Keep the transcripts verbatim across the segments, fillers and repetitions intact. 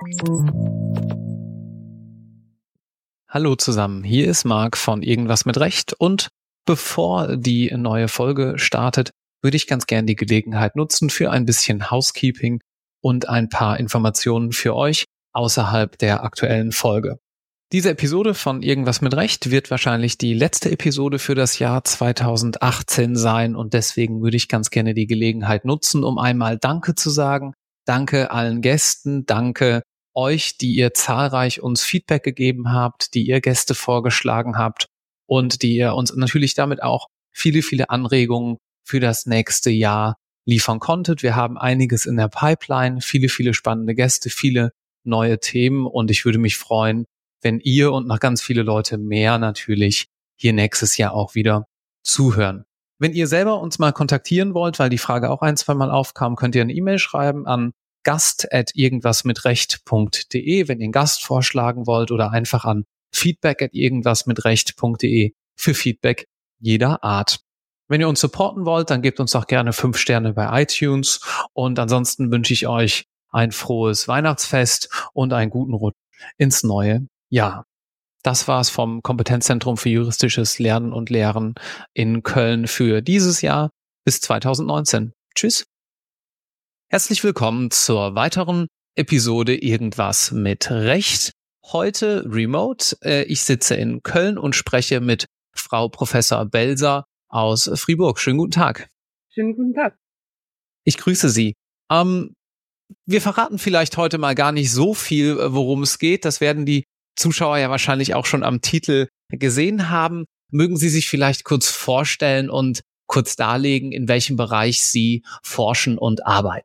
Hallo zusammen, hier ist Marc von Irgendwas mit Recht und bevor die neue Folge startet, würde ich ganz gern die Gelegenheit nutzen für ein bisschen Housekeeping und ein paar Informationen für euch außerhalb der aktuellen Folge. Diese Episode von Irgendwas mit Recht wird wahrscheinlich die letzte Episode für das Jahr zweitausendachtzehn sein und deswegen würde ich ganz gerne die Gelegenheit nutzen, um einmal Danke zu sagen. Danke allen Gästen, danke euch, die ihr zahlreich uns Feedback gegeben habt, die ihr Gäste vorgeschlagen habt und die ihr uns natürlich damit auch viele, viele Anregungen für das nächste Jahr liefern konntet. Wir haben einiges in der Pipeline, viele, viele spannende Gäste, viele neue Themen und ich würde mich freuen, wenn ihr und noch ganz viele Leute mehr natürlich hier nächstes Jahr auch wieder zuhören. Wenn ihr selber uns mal kontaktieren wollt, weil die Frage auch ein, zwei Mal aufkam, könnt ihr eine E-Mail schreiben an gast at irgendwasmitrecht punkt de, wenn ihr einen Gast vorschlagen wollt, oder einfach an feedback at irgendwasmitrecht punkt de für Feedback jeder Art. Wenn ihr uns supporten wollt, dann gebt uns doch gerne fünf Sterne bei iTunes und ansonsten wünsche ich euch ein frohes Weihnachtsfest und einen guten Rutsch ins neue Jahr. Das war's vom Kompetenzzentrum für juristisches Lernen und Lehren in Köln für dieses Jahr bis zweitausendneunzehn. Tschüss. Herzlich willkommen zur weiteren Episode Irgendwas mit Recht. Heute remote. Ich sitze in Köln und spreche mit Frau Professor Belser aus Fribourg. Schönen guten Tag. Schönen guten Tag. Ich grüße Sie. Ähm, wir verraten vielleicht heute mal gar nicht so viel, worum es geht. Das werden die Zuschauer ja wahrscheinlich auch schon am Titel gesehen haben. Mögen Sie sich vielleicht kurz vorstellen und kurz darlegen, in welchem Bereich Sie forschen und arbeiten?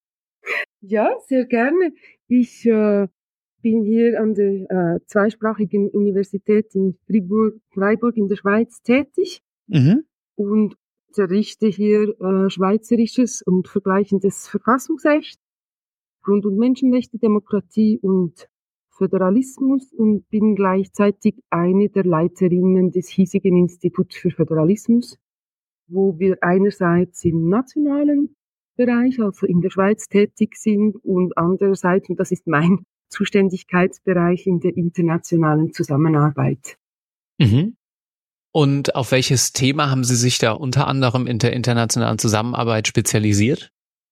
Ja, sehr gerne. Ich äh, bin hier an der äh, zweisprachigen Universität in Fribourg, Freiburg in der Schweiz tätig Mhm. und unterrichte hier äh, schweizerisches und vergleichendes Verfassungsrecht, Grund- und Menschenrechte, Demokratie und Föderalismus und bin gleichzeitig eine der Leiterinnen des hiesigen Instituts für Föderalismus, wo wir einerseits im nationalen Bereich, also in der Schweiz, tätig sind und andererseits, und das ist mein Zuständigkeitsbereich, in der internationalen Zusammenarbeit. Mhm. Und auf welches Thema haben Sie sich da unter anderem in der internationalen Zusammenarbeit spezialisiert?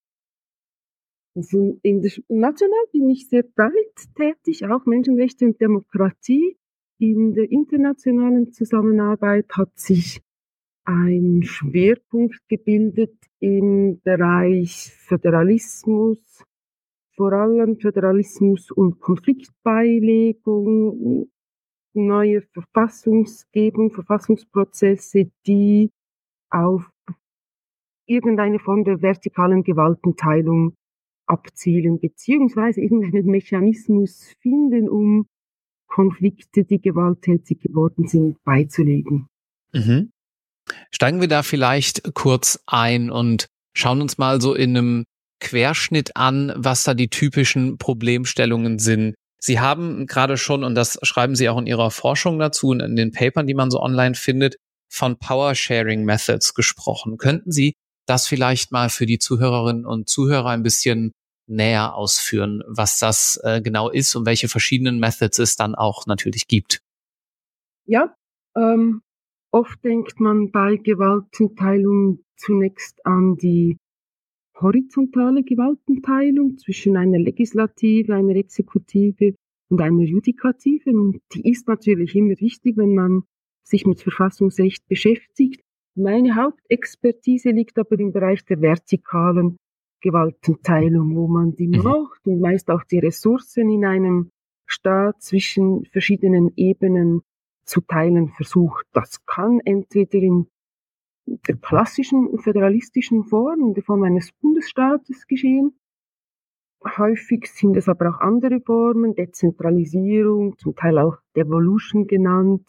Also in der national bin ich sehr breit tätig, auch Menschenrechte und Demokratie. In der internationalen Zusammenarbeit hat sich ein Schwerpunkt gebildet im Bereich Föderalismus, vor allem Föderalismus und Konfliktbeilegung, neue Verfassungsgebung, Verfassungsprozesse, die auf irgendeine Form der vertikalen Gewaltenteilung abzielen, beziehungsweise irgendeinen Mechanismus finden, um Konflikte, die gewalttätig geworden sind, beizulegen. Mhm. Steigen wir da vielleicht kurz ein und schauen uns mal so in einem Querschnitt an, was da die typischen Problemstellungen sind. Sie haben gerade schon, und das schreiben Sie auch in Ihrer Forschung dazu und in den Papern, die man so online findet, von Power-Sharing Methods gesprochen. Könnten Sie das vielleicht mal für die Zuhörerinnen und Zuhörer ein bisschen näher ausführen, was das äh, genau ist und welche verschiedenen Methods es dann auch natürlich gibt? Ja, ähm, oft denkt man bei Gewaltenteilung zunächst an die horizontale Gewaltenteilung zwischen einer Legislative, einer Exekutive und einer Judikative. Und die ist natürlich immer wichtig, wenn man sich mit Verfassungsrecht beschäftigt. Meine Hauptexpertise liegt aber im Bereich der vertikalen Gewaltenteilung, wo man die Macht und meist auch die Ressourcen in einem Staat zwischen verschiedenen Ebenen zu teilen versucht. Das kann entweder in der klassischen föderalistischen Form, in der Form eines Bundesstaates geschehen. Häufig sind es aber auch andere Formen, Dezentralisierung, zum Teil auch Devolution genannt,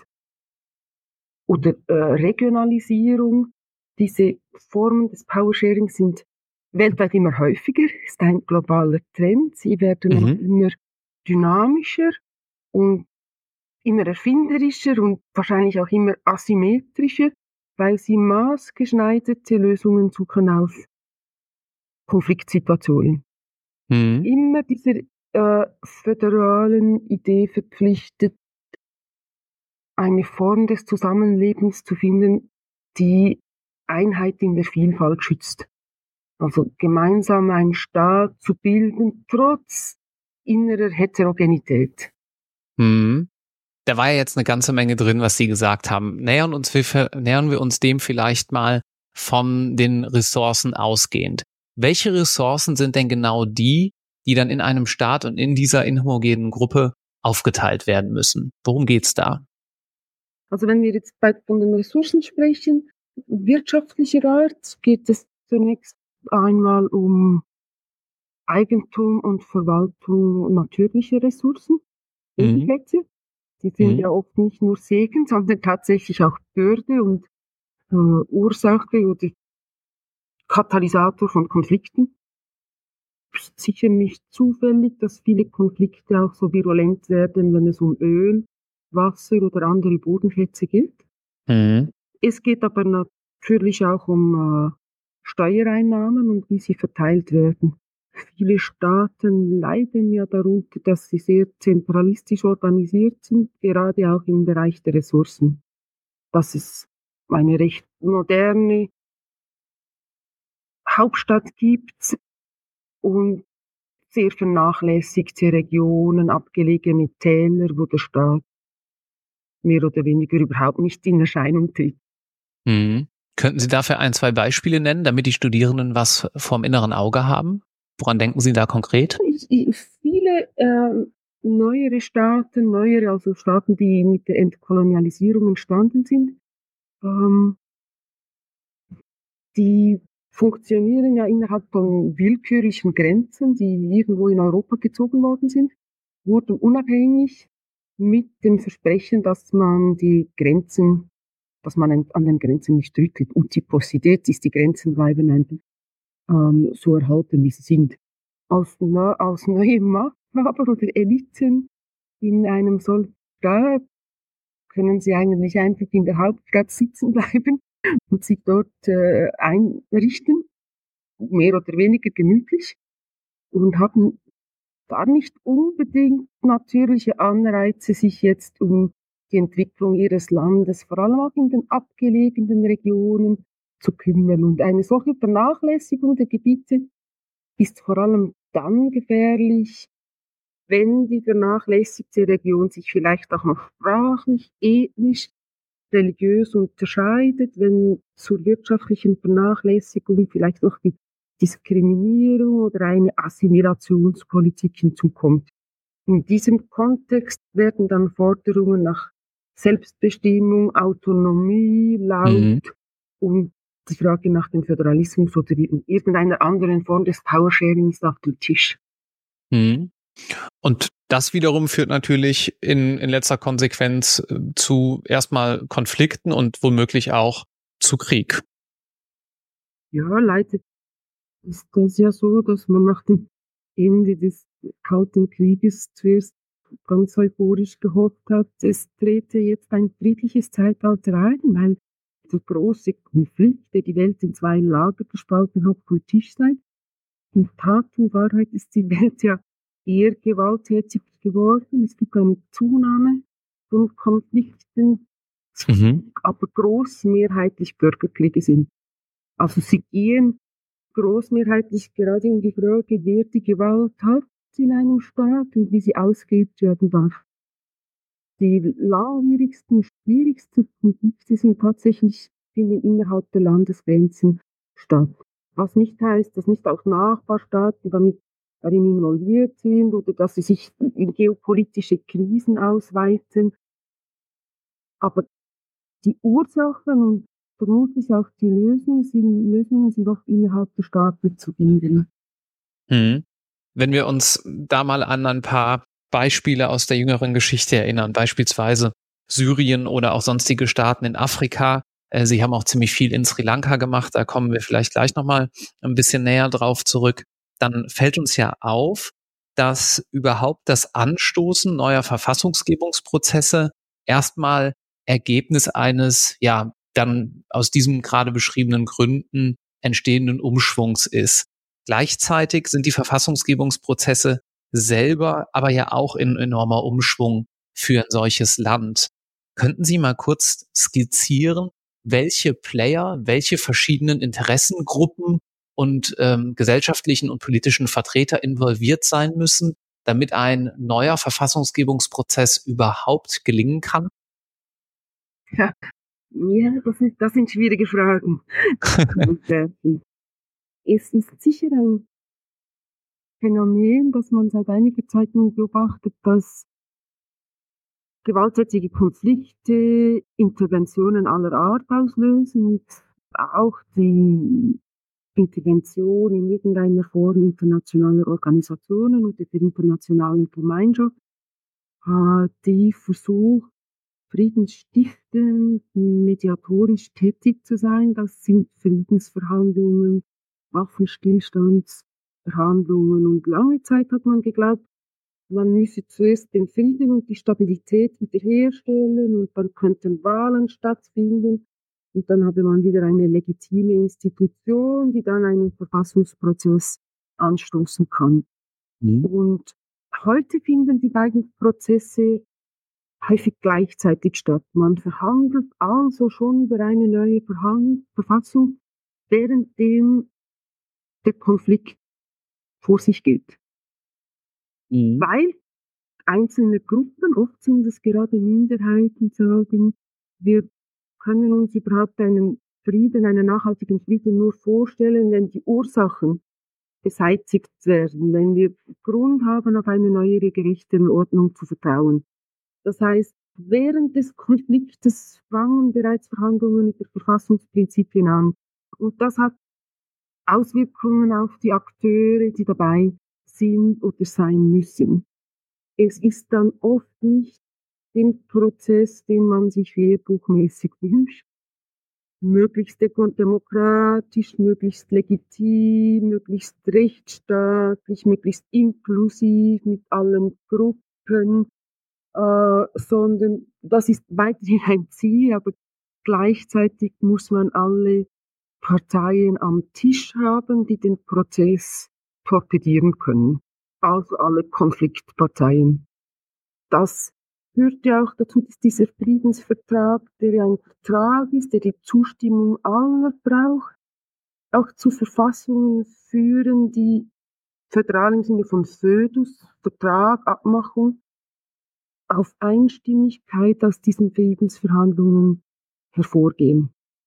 oder äh, Regionalisierung. Diese Formen des Powersharing sind weltweit immer häufiger, ist ein globaler Trend. Sie werden Mhm. immer dynamischer und immer erfinderischer und wahrscheinlich auch immer asymmetrischer, weil sie maßgeschneiderte Lösungen suchen auf Konfliktsituationen. Mhm. Immer dieser äh, föderalen Idee verpflichtet, eine Form des Zusammenlebens zu finden, die Einheit in der Vielfalt schützt. Also gemeinsam einen Staat zu bilden, trotz innerer Heterogenität. Mhm. Da war ja jetzt eine ganze Menge drin, was Sie gesagt haben. Nähern uns, wir, nähern wir uns dem vielleicht mal von den Ressourcen ausgehend. Welche Ressourcen sind denn genau die, die dann in einem Staat und in dieser inhomogenen Gruppe aufgeteilt werden müssen? Worum geht's da? Also wenn wir jetzt bei, von den Ressourcen sprechen, wirtschaftlicher Art, geht es zunächst einmal um Eigentum und Verwaltung natürlicher Ressourcen, Mhm. Bodenschätze. Die sind Mhm. ja oft nicht nur Segen, sondern tatsächlich auch Bürde und äh, Ursache oder Katalysator von Konflikten. Ist sicher nicht zufällig, dass viele Konflikte auch so virulent werden, wenn es um Öl, Wasser oder andere Bodenschätze geht. Mhm. Es geht aber natürlich auch um äh, Steuereinnahmen und wie sie verteilt werden. Viele Staaten leiden ja darunter, dass sie sehr zentralistisch organisiert sind, gerade auch im Bereich der Ressourcen. Dass es eine recht moderne Hauptstadt gibt und sehr vernachlässigte Regionen, abgelegene Täler, wo der Staat mehr oder weniger überhaupt nicht in Erscheinung tritt. Mhm. Könnten Sie dafür ein, zwei Beispiele nennen, damit die Studierenden was vorm inneren Auge haben? Woran denken Sie da konkret? Ich, ich, viele äh, neuere Staaten, neuere, also Staaten, die mit der Entkolonialisierung entstanden sind, ähm, die funktionieren ja innerhalb von willkürlichen Grenzen, die irgendwo in Europa gezogen worden sind, wurden unabhängig mit dem Versprechen, dass man die Grenzen, dass man an den Grenzen nicht rüttelt. Uziposität ist, die Grenzen bleiben einfach ähm, so erhalten, wie sie sind. Aus, ne, aus neuem Machthaber oder Eliten in einem solchen Staat können sie eigentlich einfach in der Hauptstadt sitzen bleiben und sich dort äh, einrichten, mehr oder weniger gemütlich, und haben gar nicht unbedingt natürliche Anreize, sich jetzt um die Entwicklung ihres Landes, vor allem auch in den abgelegenen Regionen, zu kümmern. Und eine solche Vernachlässigung der Gebiete ist vor allem dann gefährlich, wenn die vernachlässigte Region sich vielleicht auch noch sprachlich, ethnisch, religiös unterscheidet, wenn zur wirtschaftlichen Vernachlässigung vielleicht noch die Diskriminierung oder eine Assimilationspolitik hinzukommt. In diesem Kontext werden dann Forderungen nach Selbstbestimmung, Autonomie laut Mhm. und die Frage nach dem Föderalismus oder irgendeiner anderen Form des Powersharing ist auf dem Tisch. Mhm. Und das wiederum führt natürlich in, in letzter Konsequenz äh, zu erstmal Konflikten und womöglich auch zu Krieg. Ja, leider ist das ja so, dass man nach dem Ende des Kalten Krieges zuerst ganz euphorisch gehofft hat, es trete jetzt ein friedliches Zeitalter ein, weil der große Konflikt, der die Welt in zwei Lager gespalten hat, vom Tisch sei. In Tat und Wahrheit ist die Welt ja eher gewalttätig geworden. Es gibt eine Zunahme von Konflikten, Mhm. aber großmehrheitlich Bürgerkriege sind. Also sie gehen großmehrheitlich gerade um die Frage, wer die Gewalt hat in einem Staat und wie sie ausgeübt werden darf. Die langwierigsten, schwierigsten Konflikte sind tatsächlich finden innerhalb der Landesgrenzen statt. Was nicht heißt, dass nicht auch Nachbarstaaten damit darin involviert sind oder dass sie sich in geopolitische Krisen ausweiten. Aber die Ursachen und vermutlich auch die Lösungen sind, Lösungen sind oft innerhalb der Staaten zu finden. Mhm. Wenn wir uns da mal an ein paar Beispiele aus der jüngeren Geschichte erinnern, beispielsweise Syrien oder auch sonstige Staaten in Afrika. Äh, Sie haben auch ziemlich viel in Sri Lanka gemacht, da kommen wir vielleicht gleich nochmal ein bisschen näher drauf zurück. Dann fällt uns ja auf, dass überhaupt das Anstoßen neuer Verfassungsgebungsprozesse erstmal Ergebnis eines, ja, dann aus diesen gerade beschriebenen Gründen entstehenden Umschwungs ist. Gleichzeitig sind die Verfassungsgebungsprozesse selber, aber ja auch ein enormer Umschwung für ein solches Land. Könnten Sie mal kurz skizzieren, welche Player, welche verschiedenen Interessengruppen und ähm, gesellschaftlichen und politischen Vertreter involviert sein müssen, damit ein neuer Verfassungsgebungsprozess überhaupt gelingen kann? Ja, ja das, sind, das sind schwierige Fragen. Und, äh, es ist sicher ein Phänomen, das man seit einiger Zeit nun beobachtet, dass gewalttätige Konflikte Interventionen aller Art auslösen, mit auch die Intervention in irgendeiner Form internationaler Organisationen oder der internationalen Gemeinschaft, äh, die versucht, friedensstiftend, mediatorisch tätig zu sein. Das sind Friedensverhandlungen, Waffenstillstandsverhandlungen. Und lange Zeit hat man geglaubt, man müsse zuerst den Frieden und die Stabilität wiederherstellen und dann könnten Wahlen stattfinden. Und dann habe man wieder eine legitime Institution, die dann einen Verfassungsprozess anstoßen kann. Mhm. Und heute finden die beiden Prozesse häufig gleichzeitig statt. Man verhandelt also schon über eine neue Verhand- Verfassung, währenddem der Konflikt vor sich geht. Mhm. Weil einzelne Gruppen, oft sind es gerade Minderheiten, sagen, wir können uns überhaupt einen Frieden, einen nachhaltigen Frieden nur vorstellen, wenn die Ursachen beseitigt werden, wenn wir Grund haben, auf eine neuere gerechte Ordnung zu vertrauen. Das heißt, während des Konfliktes fangen bereits Verhandlungen über Verfassungsprinzipien an. Und das hat Auswirkungen auf die Akteure, die dabei sind oder sein müssen. Es ist dann oft nicht den Prozess, den man sich lehrbuchmäßig wünscht. Möglichst demokratisch, möglichst legitim, möglichst rechtsstaatlich, möglichst inklusiv mit allen Gruppen, äh, sondern das ist weiterhin ein Ziel, aber gleichzeitig muss man alle Parteien am Tisch haben, die den Prozess torpedieren können. Also alle Konfliktparteien. Das führt ja auch dazu, dass dieser Friedensvertrag, der ja ein Vertrag ist, der die Zustimmung aller braucht, auch zu Verfassungen führen, die föderal im Sinne von Födus, Vertrag, Abmachung, auf Einstimmigkeit aus diesen Friedensverhandlungen hervorgehen.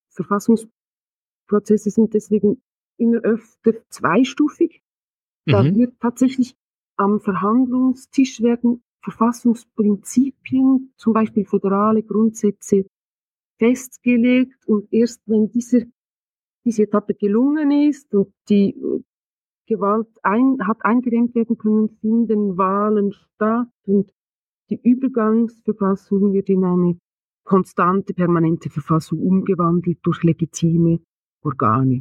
Verfassungsprozesse sind deswegen immer öfter zweistufig. Da mhm. wird tatsächlich am Verhandlungstisch werden Verfassungsprinzipien, zum Beispiel föderale Grundsätze, festgelegt. Und erst wenn diese, diese Etappe gelungen ist und die Gewalt ein, hat eingedämmt werden können, finden Wahlen statt und die Übergangsverfassung wird in eine konstante, permanente Verfassung umgewandelt durch legitime Organe.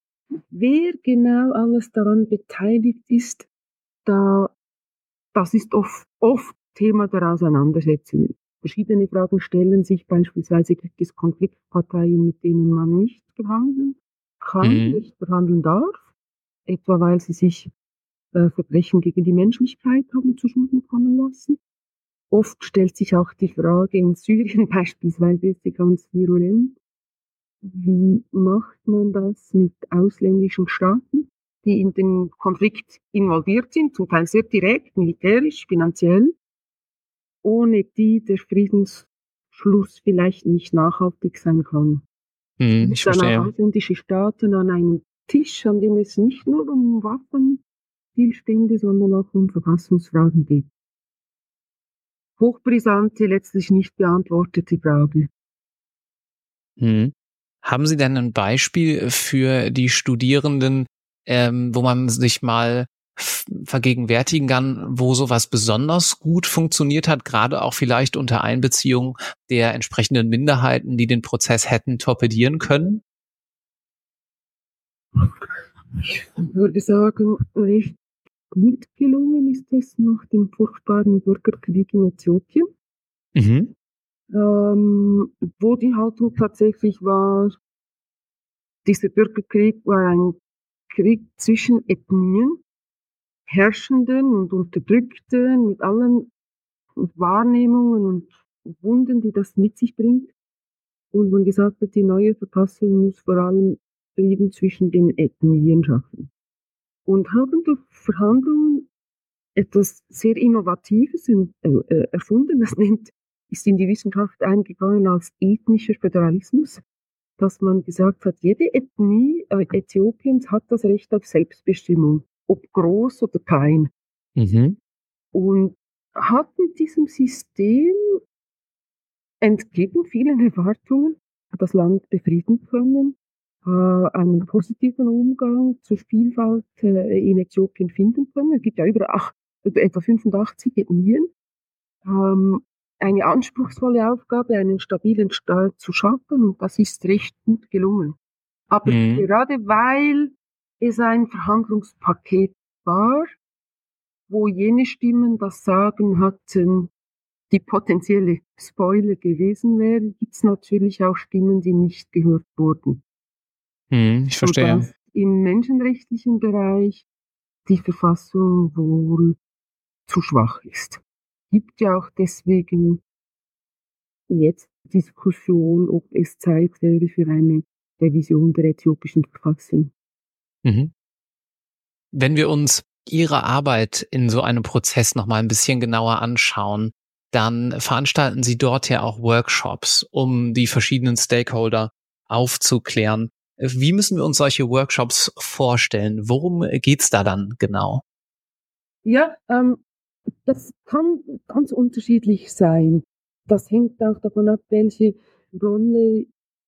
Wer genau alles daran beteiligt ist, da, das ist oft, oft Thema der Auseinandersetzungen. Verschiedene Fragen stellen sich, beispielsweise gibt es Konfliktparteien, mit denen man nicht verhandeln kann, mhm. nicht verhandeln darf, etwa weil sie sich äh, Verbrechen gegen die Menschlichkeit haben zu Schulden kommen lassen. Oft stellt sich auch die Frage, in Syrien beispielsweise ist sie ganz virulent, wie macht man das mit ausländischen Staaten, die in den Konflikt involviert sind, zum Teil sehr direkt, militärisch, finanziell, ohne die der Friedensschluss vielleicht nicht nachhaltig sein kann. Hm, ich verstehe. Dann auch ausländische Staaten an einem Tisch, an dem es nicht nur um Waffenstillstände, sondern auch um Verfassungsfragen geht. Hochbrisante, letztlich nicht beantwortete Frage. Hm. Haben Sie denn ein Beispiel für die Studierenden, ähm, wo man sich mal f- vergegenwärtigen kann, wo sowas besonders gut funktioniert hat, gerade auch vielleicht unter Einbeziehung der entsprechenden Minderheiten, die den Prozess hätten torpedieren können? Ich würde sagen, recht gut gelungen ist es nach dem furchtbaren Bürgerkrieg in Äthiopien, Mhm. ähm, wo die Haltung tatsächlich war, dieser Bürgerkrieg war ein Krieg zwischen Ethnien, Herrschenden und Unterdrückten, mit allen Wahrnehmungen und Wunden, die das mit sich bringt. Und man gesagt hat, die neue Verfassung muss vor allem Frieden zwischen den Ethnien schaffen. Und haben durch Verhandlungen etwas sehr Innovatives äh, erfunden. Das nennt, ist in die Wissenschaft eingegangen als ethnischer Föderalismus, dass man gesagt hat, jede Ethnie äh, Äthiopiens hat das Recht auf Selbstbestimmung, ob groß oder klein. Mhm. Und hat mit diesem System entgegen vielen Erwartungen das Land befrieden können, äh, einen positiven Umgang zur Vielfalt äh, in Äthiopien finden können. Es gibt ja über, ach, über etwa fünfundachtzig Ethnien. Ähm, eine anspruchsvolle Aufgabe, einen stabilen Staat zu schaffen, und das ist recht gut gelungen. Aber mhm. gerade weil es ein Verhandlungspaket war, wo jene Stimmen das Sagen hatten, die potenzielle Spoiler gewesen wären, gibt es natürlich auch Stimmen, die nicht gehört wurden. Hm, ich verstehe. Sodass im menschenrechtlichen Bereich die Verfassung wohl zu schwach ist. Gibt ja auch deswegen jetzt Diskussion, ob es Zeit wäre für eine Revision der äthiopischen Verfassung. Mhm. Wenn wir uns Ihre Arbeit in so einem Prozess noch mal ein bisschen genauer anschauen, dann veranstalten Sie dort ja auch Workshops, um die verschiedenen Stakeholder aufzuklären. Wie müssen wir uns solche Workshops vorstellen? Worum geht's da dann genau? Ja, ähm, das kann ganz unterschiedlich sein. Das hängt auch davon ab, welche Rolle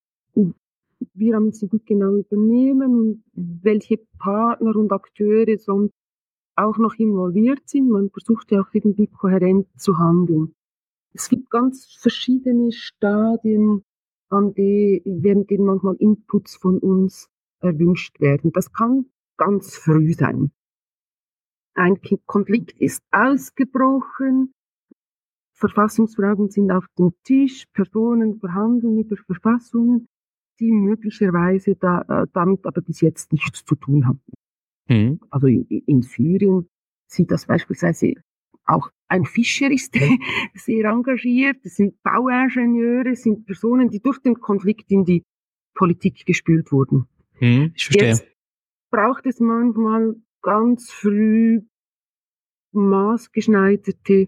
wir am Institut genau übernehmen und welche Partner und Akteure sonst auch noch involviert sind. Man versucht ja auch irgendwie kohärent zu handeln. Es gibt ganz verschiedene Stadien, an die, während denen manchmal Inputs von uns erwünscht werden. Das kann ganz früh sein. Ein Konflikt ist ausgebrochen, Verfassungsfragen sind auf dem Tisch, Personen verhandeln über Verfassungen, die möglicherweise da, äh, damit aber bis jetzt nichts zu tun haben. Mhm. Also in, in Syrien sieht das beispielsweise auch ein Fischer ist sehr engagiert, es sind Bauingenieure, es sind Personen, die durch den Konflikt in die Politik gespült wurden. Mhm, ich verstehe. Jetzt braucht es manchmal ganz früh maßgeschneiderte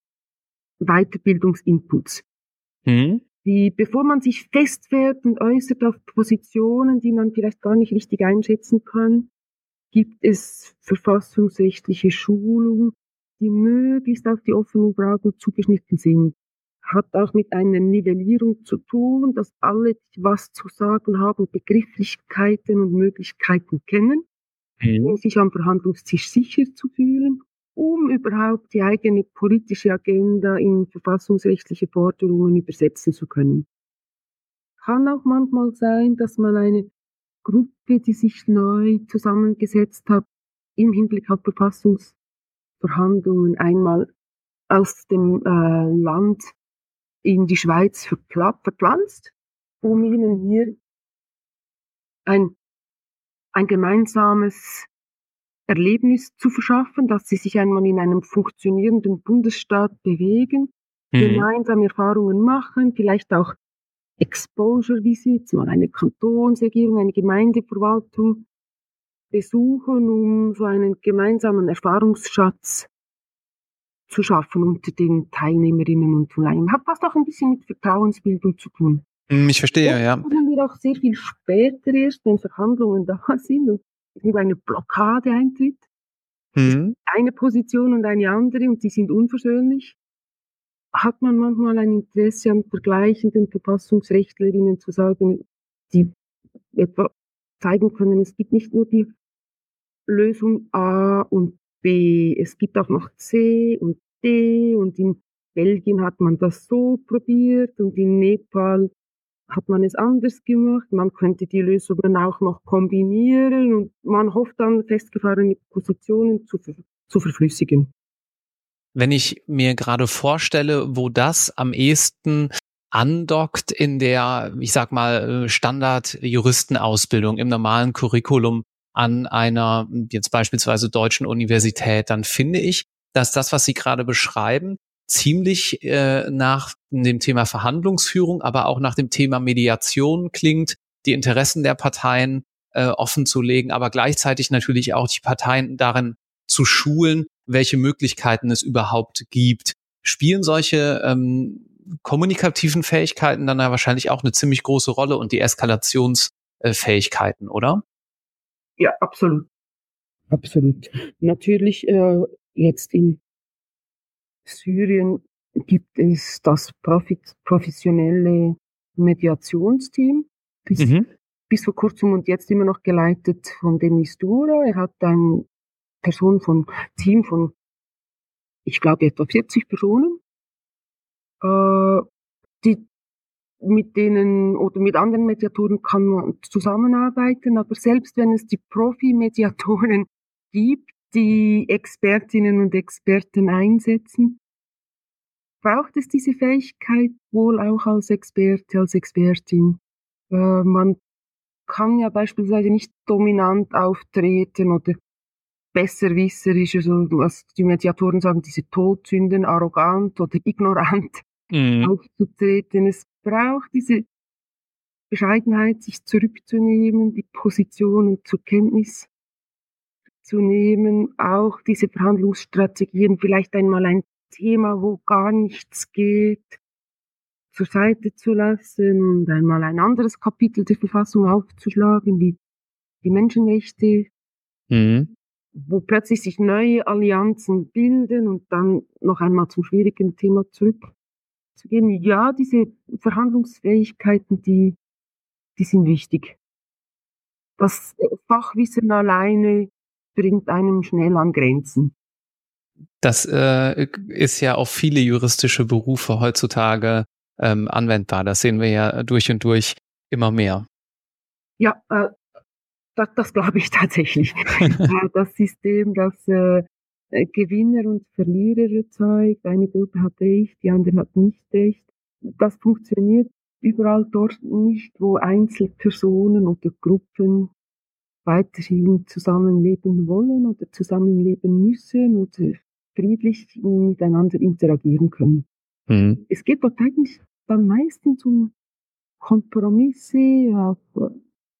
Weiterbildungsinputs. Mhm. Die, bevor man sich festfährt und äußert auf Positionen, die man vielleicht gar nicht richtig einschätzen kann, gibt es verfassungsrechtliche Schulungen, die möglichst auf die offenen Fragen zugeschnitten sind. Hat auch mit einer Nivellierung zu tun, dass alle, die was zu sagen haben, Begrifflichkeiten und Möglichkeiten kennen, mhm. um sich am Verhandlungstisch sicher zu fühlen, um überhaupt die eigene politische Agenda in verfassungsrechtliche Forderungen übersetzen zu können. Kann auch manchmal sein, dass man eine Gruppe, die sich neu zusammengesetzt hat, im Hinblick auf Verfassungsverhandlungen einmal aus dem äh, Land in die Schweiz verpla- verpflanzt, um ihnen hier ein, ein gemeinsames Erlebnis zu verschaffen, dass sie sich einmal in einem funktionierenden Bundesstaat bewegen, mhm. gemeinsam Erfahrungen machen, vielleicht auch Exposure-Visits, mal eine Kantonsregierung, eine Gemeindeverwaltung besuchen, um so einen gemeinsamen Erfahrungsschatz zu schaffen unter den Teilnehmerinnen und Teilnehmern. Hat fast auch ein bisschen mit Vertrauensbildung zu tun. Ich verstehe, das ja. Das können wir auch sehr viel später erst, wenn Verhandlungen da sind und über eine Blockade eintritt. Mhm. Eine Position und eine andere und die sind unversöhnlich. Hat man manchmal ein Interesse an vergleichenden Verfassungsrechtlerinnen zu sagen, die etwa zeigen können, es gibt nicht nur die Lösung A und B, es gibt auch noch C und D und in Belgien hat man das so probiert und in Nepal hat man es anders gemacht. Man könnte die Lösungen auch noch kombinieren und man hofft dann, festgefahrene Positionen zu, zu verflüssigen. Wenn ich mir gerade vorstelle, wo das am ehesten andockt in der, ich sag mal, Standard-Juristenausbildung im normalen Curriculum an einer jetzt beispielsweise deutschen Universität, dann finde ich, dass das, was Sie gerade beschreiben, ziemlich äh, nach dem Thema Verhandlungsführung, aber auch nach dem Thema Mediation klingt, die Interessen der Parteien äh, offen zu legen, aber gleichzeitig natürlich auch die Parteien darin zu schulen, welche Möglichkeiten es überhaupt gibt. Spielen solche ähm, kommunikativen Fähigkeiten dann ja wahrscheinlich auch eine ziemlich große Rolle und die Eskalationsfähigkeiten, oder? Ja, absolut. Absolut. Natürlich, äh, jetzt in Syrien gibt es das profi- professionelle Mediationsteam, bis, Mhm. bis vor kurzem und jetzt immer noch geleitet von Denis Dura. Er hat eine Person von Team von, ich glaube, etwa vierzig Personen, äh, die mit denen oder mit anderen Mediatoren kann man zusammenarbeiten, aber selbst wenn es die Profi-Mediatoren gibt, die Expertinnen und Experten einsetzen, braucht es diese Fähigkeit wohl auch als Experte, als Expertin. Äh, man kann ja beispielsweise nicht dominant auftreten oder besserwisserisch, also was die Mediatoren sagen, diese Todsünden, arrogant oder ignorant Mhm. aufzutreten. Es braucht diese Bescheidenheit, sich zurückzunehmen, die Positionen zur Kenntnis zu nehmen, auch diese Verhandlungsstrategien, vielleicht einmal ein Thema, wo gar nichts geht, zur Seite zu lassen und einmal ein anderes Kapitel der Verfassung aufzuschlagen, wie die Menschenrechte, Mhm. wo plötzlich sich neue Allianzen bilden und dann noch einmal zum schwierigen Thema zurückzugehen. Ja, diese Verhandlungsfähigkeiten, die, die sind wichtig. Das Fachwissen alleine bringt einem schnell an Grenzen. Das äh, ist ja auf viele juristische Berufe heutzutage ähm, anwendbar. Das sehen wir ja durch und durch immer mehr. Ja, äh, das, das glaube ich tatsächlich. Äh, das System, das äh, äh, Gewinner und Verlierer erzeugt, eine Gruppe hat recht, die andere hat nicht recht. Das funktioniert überall dort nicht, wo Einzelpersonen oder Gruppen weiterhin zusammenleben wollen oder zusammenleben müssen oder friedlich miteinander interagieren können. Mhm. Es geht dort eigentlich dann meistens um Kompromisse, auf äh,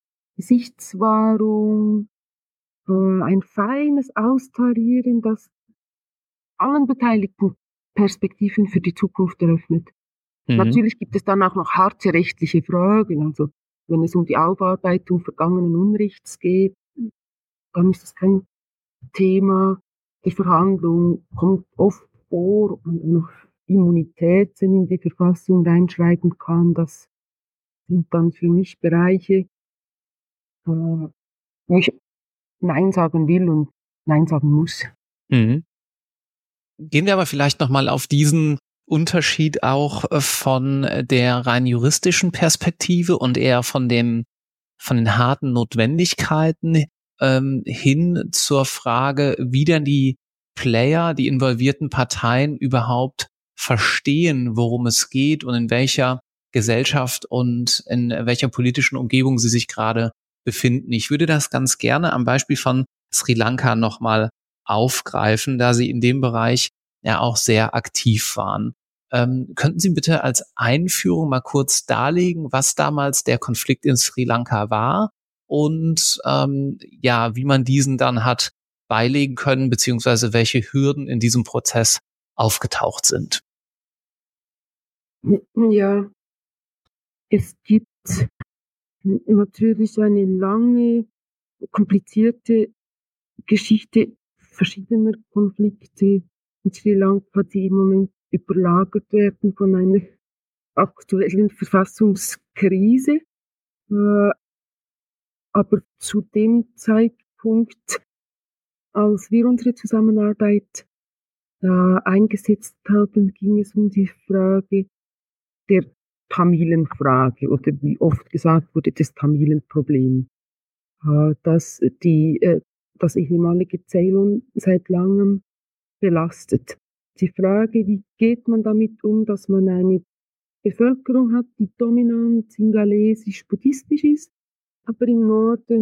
Gesichtswahrung, äh, ein feines Austarieren, das allen Beteiligten Perspektiven für die Zukunft eröffnet. Mhm. Natürlich gibt es dann auch noch harte rechtliche Fragen, also wenn es um die Aufarbeitung vergangenen Unrechts geht, dann ist das kein Thema. Die Verhandlung kommt oft vor und noch Immunitäten in die Verfassung reinschreiben kann. Das sind dann für mich Bereiche, äh, wo ich Nein sagen will und Nein sagen muss. Mhm. Gehen wir aber vielleicht nochmal auf diesen Unterschied auch äh, von der rein juristischen Perspektive und eher von dem, von den harten Notwendigkeiten ähm, hin zur Frage, wie denn die Player, die involvierten Parteien überhaupt verstehen, worum es geht und in welcher Gesellschaft und in welcher politischen Umgebung sie sich gerade befinden. Ich würde das ganz gerne am Beispiel von Sri Lanka nochmal aufgreifen, da Sie in dem Bereich ja auch sehr aktiv waren. Ähm, könnten Sie bitte als Einführung mal kurz darlegen, was damals der Konflikt in Sri Lanka war und ähm, ja, wie man diesen dann hat beilegen können, beziehungsweise welche Hürden in diesem Prozess aufgetaucht sind? Ja, es gibt natürlich eine lange, komplizierte Geschichte verschiedener Konflikte in Sri Lanka, die im Moment überlagert werden von einer aktuellen Verfassungskrise. Äh, aber zu dem Zeitpunkt, als wir unsere Zusammenarbeit äh, eingesetzt haben, ging es um die Frage der Tamilenfrage oder wie oft gesagt wurde, das Tamilenproblem, äh, das die, äh, das ehemalige Ceylon seit langem belastet. Die Frage, wie geht man damit um, dass man eine Bevölkerung hat, die dominant singalesisch-buddhistisch ist, aber im Norden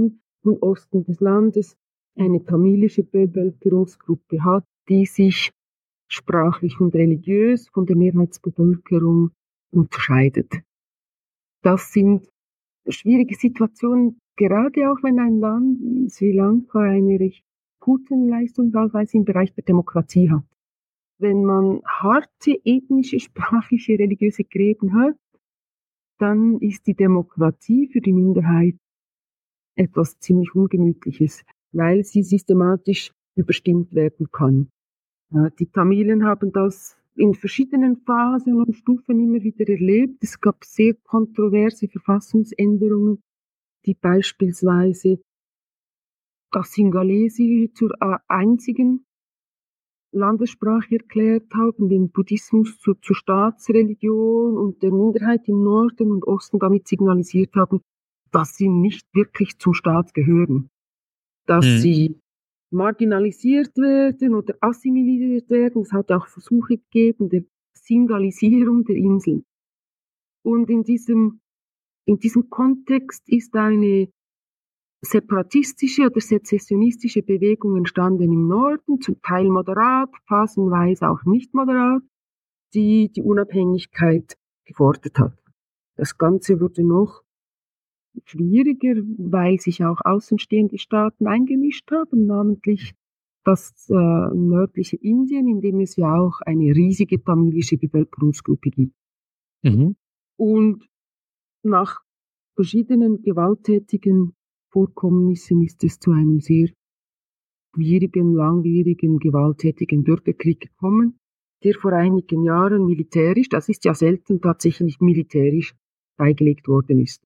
und Osten des Landes eine tamilische Bevölkerungsgruppe hat, die sich sprachlich und religiös von der Mehrheitsbevölkerung unterscheidet. Das sind schwierige Situationen, gerade auch wenn ein Land wie Sri Lanka eine recht gute Leistung teilweise im Bereich der Demokratie hat. Wenn man harte ethnische, sprachliche, religiöse Gräben hat, dann ist die Demokratie für die Minderheit etwas ziemlich Ungemütliches, weil sie systematisch überstimmt werden kann. Ja, die Tamilen haben das in verschiedenen Phasen und Stufen immer wieder erlebt. Es gab sehr kontroverse Verfassungsänderungen, die beispielsweise das Singalesi zur äh, einzigen Landessprache erklärt haben, den Buddhismus zur, zur Staatsreligion und der Minderheit im Norden und Osten damit signalisiert haben, dass sie nicht wirklich zum Staat gehören, dass Mhm. sie marginalisiert werden oder assimiliert werden. Es hat auch Versuche gegeben der Singalisierung der Inseln. Und in diesem, in diesem Kontext ist eine separatistische oder sezessionistische Bewegung entstanden im Norden, zum Teil moderat, phasenweise auch nicht moderat, die die Unabhängigkeit gefordert hat. Das Ganze wurde noch schwieriger, weil sich auch außenstehende Staaten eingemischt haben, namentlich das äh, nördliche Indien, in dem es ja auch eine riesige tamilische Bevölkerungsgruppe gibt. Mhm. Und nach verschiedenen gewalttätigen Vorkommnissen ist es zu einem sehr schwierigen, langwierigen, gewalttätigen Bürgerkrieg gekommen, der vor einigen Jahren militärisch, das ist ja selten, tatsächlich militärisch beigelegt worden ist.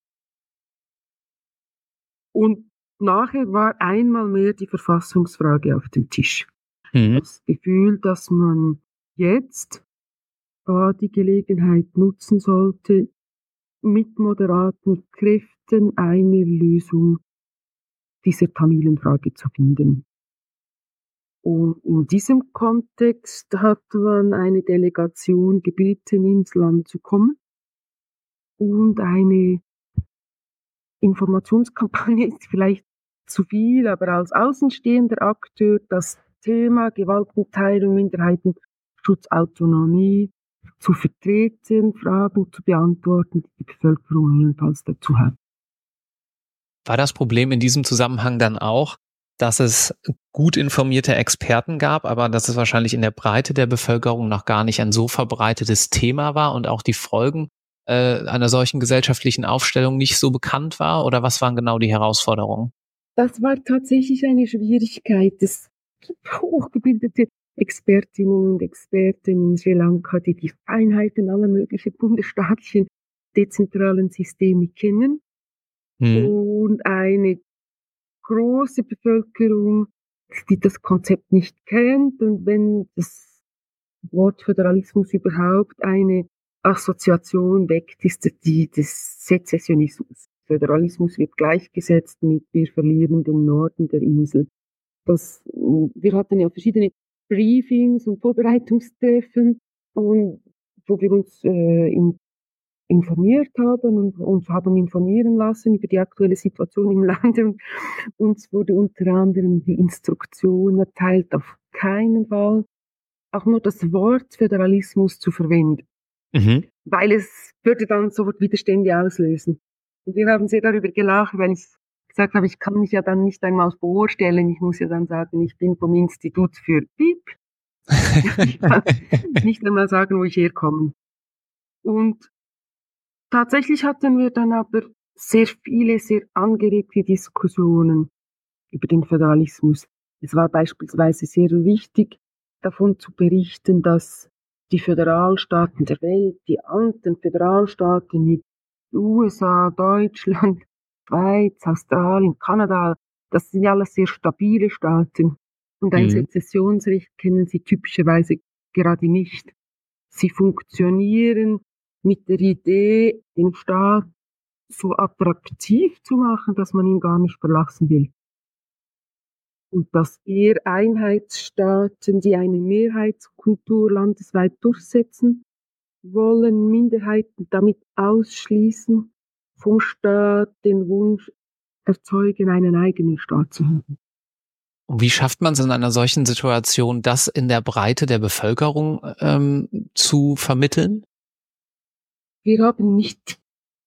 Und nachher war einmal mehr die Verfassungsfrage auf dem Tisch. Mhm. Das Gefühl, dass man jetzt äh, die Gelegenheit nutzen sollte, mit moderaten Kräften eine Lösung dieser Tamilenfrage zu finden. Und in diesem Kontext hat man eine Delegation gebeten, ins Land zu kommen und eine Informationskampagne ist vielleicht zu viel, aber als außenstehender Akteur das Thema Gewaltenteilung, Minderheitenschutz, Autonomie zu vertreten, Fragen zu beantworten, die die Bevölkerung jedenfalls dazu hat. War das Problem in diesem Zusammenhang dann auch, dass es gut informierte Experten gab, aber dass es wahrscheinlich in der Breite der Bevölkerung noch gar nicht ein so verbreitetes Thema war und auch die Folgen äh, einer solchen gesellschaftlichen Aufstellung nicht so bekannt war? Oder was waren genau die Herausforderungen? Das war tatsächlich eine Schwierigkeit. Es gibt hochgebildete Expertinnen und Experten in Sri Lanka, die die Feinheiten aller möglichen bundesstaatlichen dezentralen Systeme kennen. Hm. Und eine große Bevölkerung, die das Konzept nicht kennt. Und wenn das Wort Föderalismus überhaupt eine Assoziation weckt, ist die des Sezessionismus. Föderalismus wird gleichgesetzt mit wir verlieren den Norden der Insel. Das, wir hatten ja verschiedene Briefings und Vorbereitungstreffen, und wo wir uns äh, in informiert haben und uns haben informieren lassen über die aktuelle Situation im Lande. Und uns wurde unter anderem die Instruktion erteilt, auf keinen Fall auch nur das Wort Föderalismus zu verwenden, Mhm. weil es würde dann sofort Widerstände auslösen. Und wir haben sehr darüber gelacht, weil ich gesagt habe, ich kann mich ja dann nicht einmal vorstellen, ich muss ja dann sagen, ich bin vom Institut für Piep. Ich kann nicht einmal sagen, wo ich herkomme. Und tatsächlich hatten wir dann aber sehr viele, sehr angeregte Diskussionen über den Föderalismus. Es war beispielsweise sehr wichtig, davon zu berichten, dass die Föderalstaaten der Welt, die alten Föderalstaaten mit U S A, Deutschland, Schweiz, Australien, Kanada, das sind ja alles sehr stabile Staaten. Und ein Mhm. Sezessionsrecht kennen sie typischerweise gerade nicht. Sie funktionieren mit der Idee, den Staat so attraktiv zu machen, dass man ihn gar nicht verlassen will. Und dass eher Einheitsstaaten, die eine Mehrheitskultur landesweit durchsetzen wollen, Minderheiten damit ausschließen, vom Staat den Wunsch erzeugen, einen eigenen Staat zu haben. Und wie schafft man es in einer solchen Situation, das in der Breite der Bevölkerung ähm, zu vermitteln? Wir haben nicht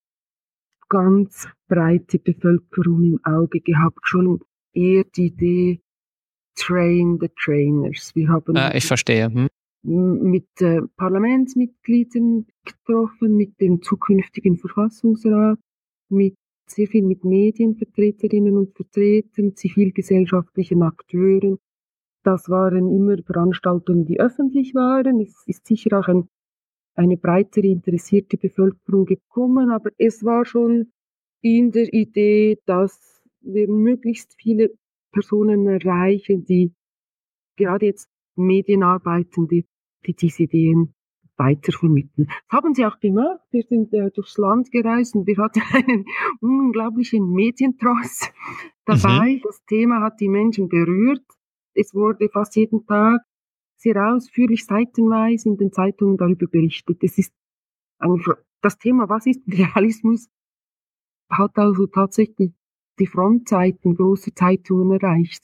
ganz breite Bevölkerung im Auge gehabt, schon eher die Idee Train the Trainers. Wir haben Ah, ich verstehe. Hm. mit äh, Parlamentsmitgliedern getroffen, mit dem zukünftigen Verfassungsrat, mit sehr viel mit Medienvertreterinnen und Vertretern, zivilgesellschaftlichen Akteuren. Das waren immer Veranstaltungen, die öffentlich waren. Es ist sicher auch ein, eine breitere interessierte Bevölkerung gekommen, aber es war schon in der Idee, dass wir möglichst viele Personen erreichen, die gerade jetzt Medienarbeitende, die diese Ideen weitervermitteln. Das haben sie auch gemacht. Wir sind äh, durchs Land gereist und wir hatten einen unglaublichen Medientross dabei. Mhm. Das Thema hat die Menschen berührt. Es wurde fast jeden Tag sehr ausführlich, seitenweise in den Zeitungen darüber berichtet. Es ist ein, das Thema, was ist Realismus, hat also tatsächlich die Frontseiten großer Zeitungen erreicht.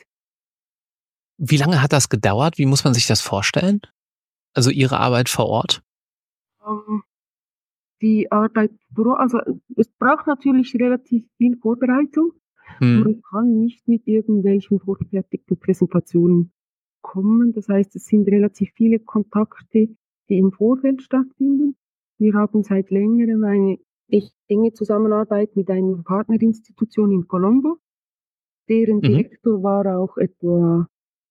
Wie lange hat das gedauert? Wie muss man sich das vorstellen? Also Ihre Arbeit vor Ort? Um, die Arbeit vor Ort, also es braucht natürlich relativ viel Vorbereitung. Hm. Man kann nicht mit irgendwelchen vorgefertigten Präsentationen kommen. Das heißt, es sind relativ viele Kontakte, die im Vorfeld stattfinden. Wir haben seit längerem eine echt enge Zusammenarbeit mit einer Partnerinstitution in Colombo. Deren Direktor mhm. war auch etwa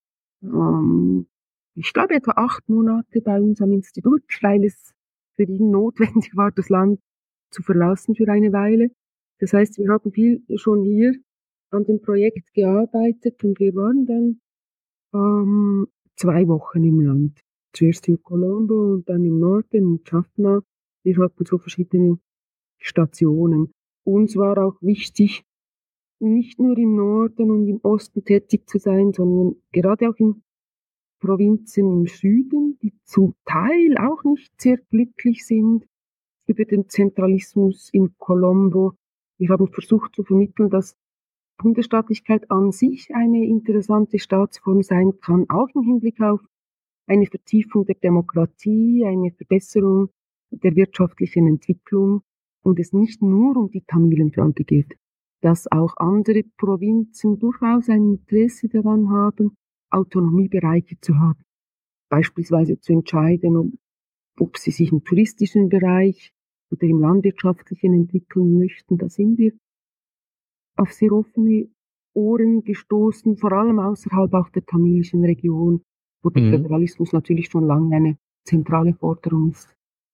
ähm, ich glaube, etwa acht Monate bei uns am Institut, weil es für ihn notwendig war, das Land zu verlassen für eine Weile. Das heißt, wir haben viel schon hier an dem Projekt gearbeitet und wir waren dann ähm, zwei Wochen im Land. Zuerst in Colombo und dann im Norden, in Jaffna. Wir hatten so verschiedene Stationen. Uns war auch wichtig, nicht nur im Norden und im Osten tätig zu sein, sondern gerade auch in Provinzen im Süden, die zum Teil auch nicht sehr glücklich sind über den Zentralismus in Colombo. Wir haben versucht zu vermitteln, dass Bundesstaatlichkeit an sich eine interessante Staatsform sein kann, auch im Hinblick auf eine Vertiefung der Demokratie, eine Verbesserung der wirtschaftlichen Entwicklung und es nicht nur um die Tamilenfrage geht, dass auch andere Provinzen durchaus ein Interesse daran haben, Autonomiebereiche zu haben. Beispielsweise zu entscheiden, ob, ob sie sich im touristischen Bereich oder im landwirtschaftlichen entwickeln möchten. Da sind wir auf sehr offene Ohren gestoßen, vor allem außerhalb auch der tamilischen Region, wo der mhm. Föderalismus natürlich schon lange eine zentrale Forderung ist.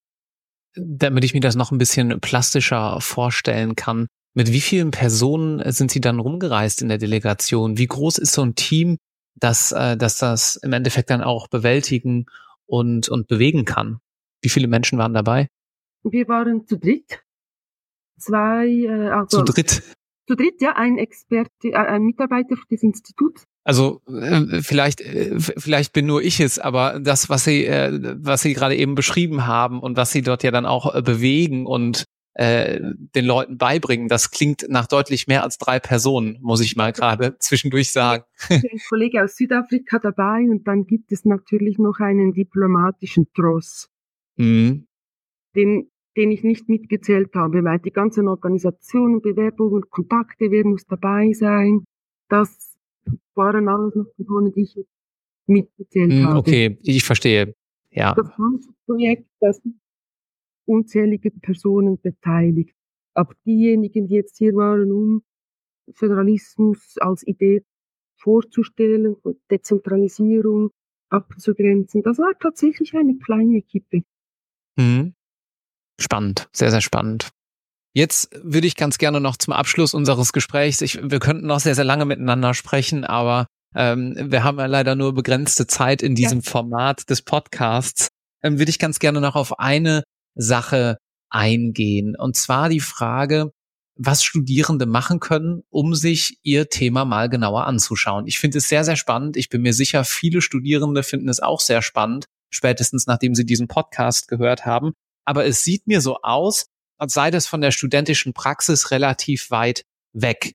Damit ich mir das noch ein bisschen plastischer vorstellen kann, mit wie vielen Personen sind Sie dann rumgereist in der Delegation? Wie groß ist so ein Team, dass, äh, dass das im Endeffekt dann auch bewältigen und, und bewegen kann? Wie viele Menschen waren dabei? Wir waren zu dritt. Zwei, äh, also. Zu dritt? Zu dritt, ja, ein Experte, äh, ein Mitarbeiter des Instituts. Also äh, vielleicht äh, vielleicht bin nur ich es, aber das, was Sie äh, was Sie gerade eben beschrieben haben und was Sie dort ja dann auch äh, bewegen und äh, den Leuten beibringen, das klingt nach deutlich mehr als drei Personen, muss ich mal gerade zwischendurch sagen. Ein Kollege aus Südafrika dabei und dann gibt es natürlich noch einen diplomatischen Tross, mhm. den den ich nicht mitgezählt habe, weil die ganzen Organisationen, Bewerbungen, Kontakte, wer muss dabei sein, das waren alles noch Personen, die ich mitgezählt mm, habe. Okay, ich verstehe. Ja. Das ganze Projekt, das sind unzählige Personen beteiligt. Aber diejenigen, die jetzt hier waren, um Föderalismus als Idee vorzustellen und Dezentralisierung abzugrenzen, das war tatsächlich eine kleine Equipe. Mhm. Spannend, sehr, sehr spannend. Jetzt würde ich ganz gerne noch zum Abschluss unseres Gesprächs, ich, wir könnten noch sehr, sehr lange miteinander sprechen, aber ähm, wir haben ja leider nur begrenzte Zeit in diesem ja. Format des Podcasts, ähm, würde ich ganz gerne noch auf eine Sache eingehen. Und zwar die Frage, was Studierende machen können, um sich ihr Thema mal genauer anzuschauen. Ich finde es sehr, sehr spannend. Ich bin mir sicher, viele Studierende finden es auch sehr spannend, spätestens nachdem sie diesen Podcast gehört haben. Aber es sieht mir so aus, als sei das von der studentischen Praxis relativ weit weg.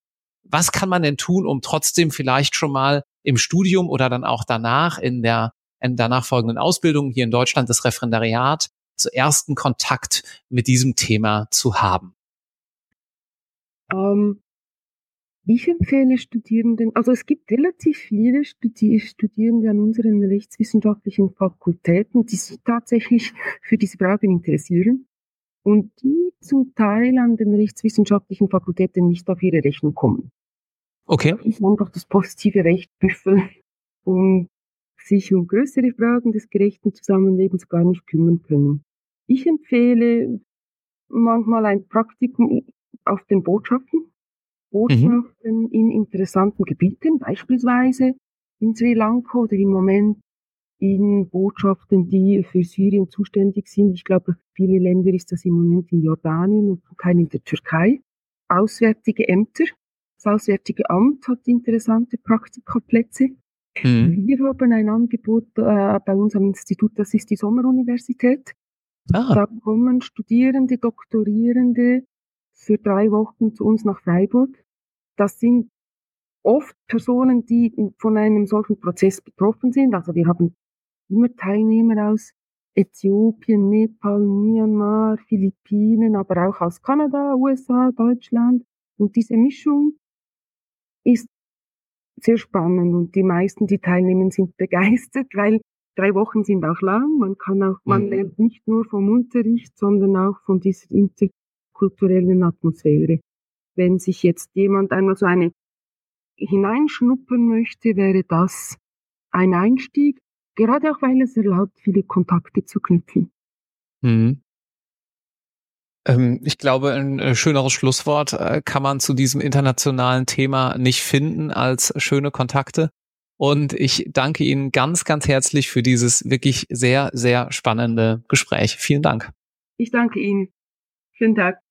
was kann man denn tun, um trotzdem vielleicht schon mal im Studium oder dann auch danach in der in danach folgenden Ausbildung hier in Deutschland, das Referendariat, zu ersten Kontakt mit diesem Thema zu haben? Ähm, ich empfehle Studierenden, also es gibt relativ viele Studi- Studierende an unseren rechtswissenschaftlichen Fakultäten, die sich tatsächlich für diese Fragen interessieren und die zum Teil an den rechtswissenschaftlichen Fakultäten nicht auf ihre Rechnung kommen. Okay. Ich einfach das positive Recht büffeln und sich um größere Fragen des gerechten Zusammenlebens gar nicht kümmern können. Ich empfehle manchmal ein Praktikum auf den Botschaften, Botschaften mhm. in interessanten Gebieten, beispielsweise in Sri Lanka oder im Moment in Botschaften, die für Syrien zuständig sind. Ich glaube, für viele Länder ist das im Moment in Jordanien und kein in der Türkei. Auswärtige Ämter. Das Auswärtige Amt hat interessante Praktikaplätze. Mhm. Wir haben ein Angebot äh, bei uns am Institut, das ist die Sommeruniversität. Ah. Da kommen Studierende, Doktorierende für drei Wochen zu uns nach Freiburg. Das sind oft Personen, die von einem solchen Prozess betroffen sind. Also wir haben immer Teilnehmer aus Äthiopien, Nepal, Myanmar, Philippinen, aber auch aus Kanada, U S A, Deutschland. Und diese Mischung ist sehr spannend und die meisten, die teilnehmen, sind begeistert, weil drei Wochen sind auch lang. Man kann auch, man lernt nicht nur vom Unterricht, sondern auch von dieser interkulturellen Atmosphäre. Wenn sich jetzt jemand einmal so eine hineinschnuppern möchte, wäre das ein Einstieg, gerade auch, weil es erlaubt, viele Kontakte zu knüpfen. Mhm. Ich glaube, ein schöneres Schlusswort kann man zu diesem internationalen Thema nicht finden als schöne Kontakte. Und ich danke Ihnen ganz, ganz herzlich für dieses wirklich sehr, sehr spannende Gespräch. Vielen Dank. Ich danke Ihnen. Schönen Tag.